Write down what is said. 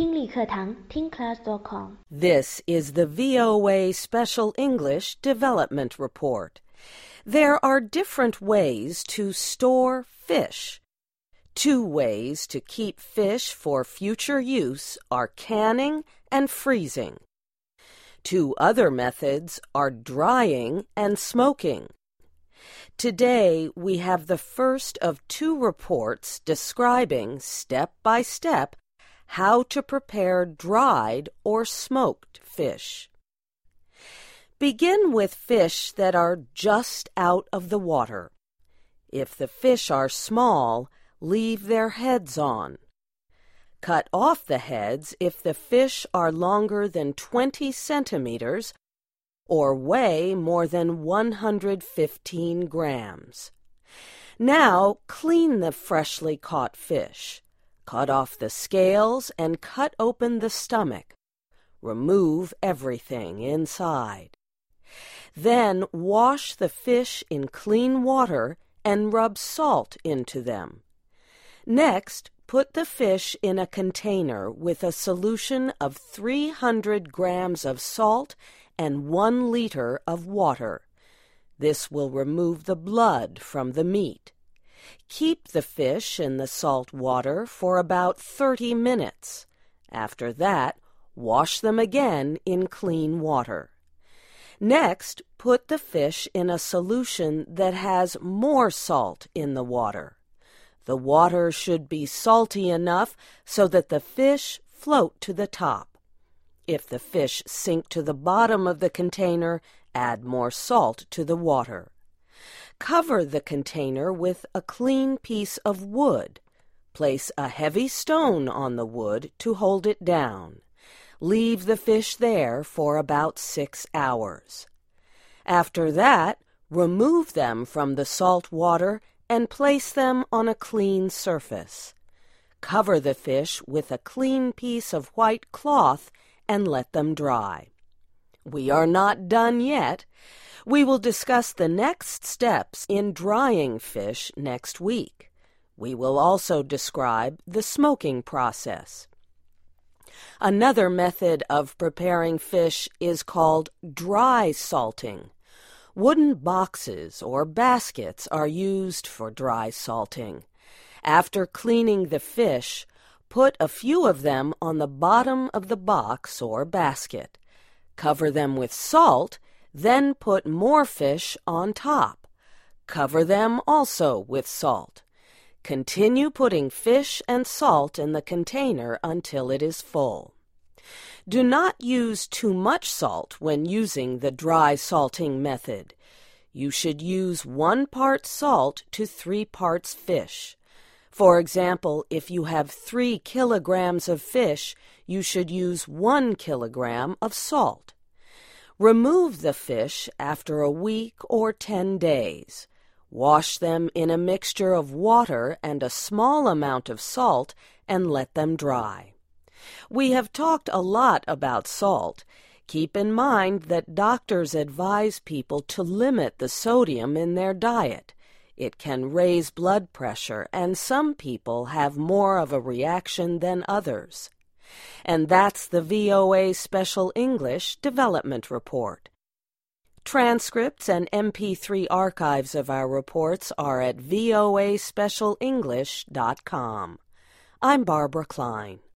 听力课堂听class.com. This is the VOA Special English Development Report. There are different ways to store fish. 2 ways to keep fish for future use are canning and freezing. 2 other methods are drying and smoking. Today, we have the first of 2 reports describing step by step how to prepare dried or smoked fish. Begin with fish that are just out of the water. If the fish are small, leave their heads on. Cut off the heads if the fish are longer than 20 centimeters or weigh more than 115 grams. Now clean the freshly caught fish. Cut off the scales and cut open the stomach. Remove everything inside. Then wash the fish in clean water and rub salt into them. Next, put the fish in a container with a solution of 300 grams of salt and 1 liter of water. This will remove the blood from the meat. Keep the fish in the salt water for about 30 minutes. After that, wash them again in clean water. Next, put the fish in a solution that has more salt in the water. The water should be salty enough so that the fish float to the top. If the fish sink to the bottom of the container, add more salt to the water. Cover the container with a clean piece of wood. Place a heavy stone on the wood to hold it down. Leave the fish there for about 6 hours. After that, remove them from the salt water and place them on a clean surface. Cover the fish with a clean piece of white cloth and let them dry. We are not done yet. We will discuss the next steps in drying fish next week. We will also describe the smoking process. Another method of preparing fish is called dry salting. Wooden boxes or baskets are used for dry salting. After cleaning the fish, put a few of them on the bottom of the box or basket. Cover them with salt, then put more fish on top. Cover them also with salt. Continue putting fish and salt in the container until it is full. Do not use too much salt when using the dry salting method. You should use 1 part salt to 3 parts fish. For example, if you have 3 kilograms of fish, you should use 1 kilogram of salt. Remove the fish after a week or 10 days. Wash them in a mixture of water and a small amount of salt and let them dry. We have talked a lot about salt. Keep in mind that doctors advise people to limit the sodium in their diet. It can raise blood pressure, and some people have more of a reaction than others. And that's the VOA Special English Development Report. Transcripts and MP3 archives of our reports are at voaspecialenglish.com. I'm Barbara Klein.